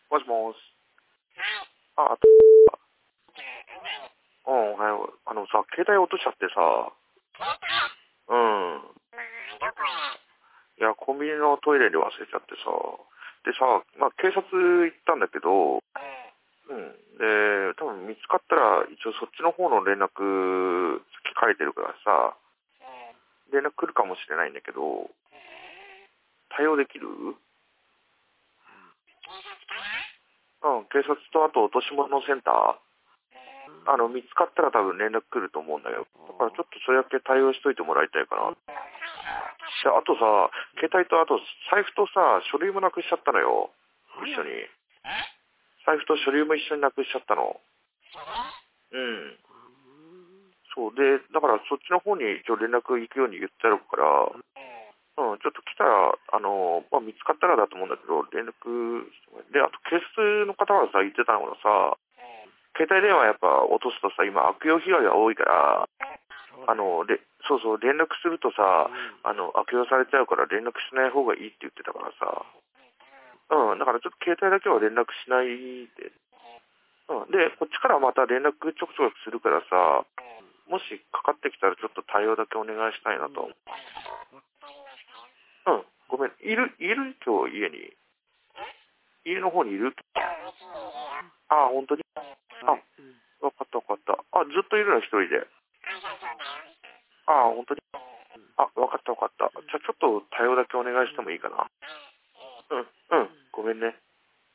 もしもし。あ、おはよう。さ、携帯落としちゃってさ。うん。いや、コンビニのトイレで忘れちゃってさ。でさ、警察行ったんだけど、うん。で、多分見つかったら、一応そっちの方の連絡先書いてるからさ、連絡来るかもしれないんだけど、対応できる？うん、警察とあと落とし物センター。見つかったら多分連絡来ると思うんだよ。だからちょっとそれだけ対応しといてもらいたいかな。で、あとさ、携帯とあと財布とさ、書類もなくしちゃったのよ。一緒に。財布と書類も一緒になくしちゃったの。うん。そう。で、だからそっちの方に一応連絡行くように言ってあるから、うん、ちょっと来たら、見つかったらだと思うんだけど、連絡してもらえ。で、あと警察の方がさ、言ってたのがさ、携帯電話やっぱ落とすとさ、今悪用被害が多いから、そうそう、連絡するとさ、悪用されちゃうから連絡しない方がいいって言ってたからさ、うん、だからちょっと携帯だけは連絡しないで、うん、で、こっちからまた連絡ちょくちょくするからさ、もしかかってきたらちょっと対応だけお願いしたいなと。うん、ごめん、いる今日家に。家の方にいる？あ、本当に？あ、わかったわかった。あ、ずっといるの一人で。あ、本当に？あ、わかったわかった。じゃあちょっと対応だけお願いしてもいいかな。うん、うん、ごめんね。